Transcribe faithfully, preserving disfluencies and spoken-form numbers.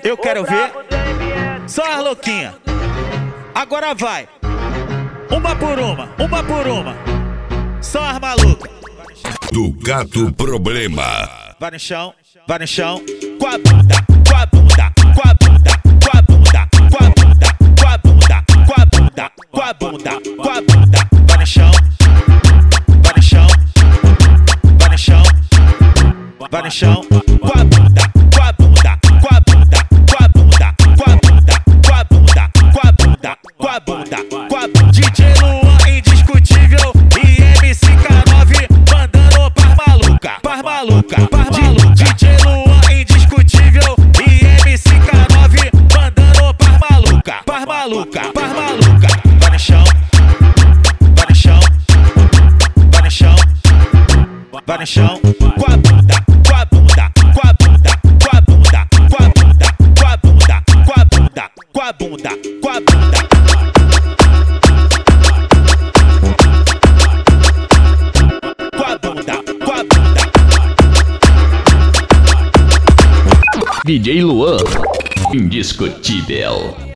Eu quero ver só as louquinhas. Agora vai. Uma por uma, uma por uma. Só as malucas. Ducato Problema. Vai no chão, vai no chão. Com a bunda, com a bunda, com a bunda, com a bunda, com a bunda, com a bunda, com a bunda, com a bunda, com a bunda. Vai no chão, vai no chão, vai no chão, vai no chão. Com a bunda, com a bunda, com a bunda, com a bunda, com a bunda, com a bunda, com a bunda, com a bunda, com a bunda. D J Luan indiscutível e M C K nove mandando par maluca, par maluca, par maluca. D J Luan indiscutível e M C K nove mandando par maluca, par maluca, par maluca. Vai no chão, vai no chão, vai no chão, vai no chão. Com a bunda, com a bunda, com a bunda, com a bunda, com a bunda, com a bunda, com a bunda, com a bunda, com a bunda. Com a bunda, com a bunda. D J Luan, indiscutível.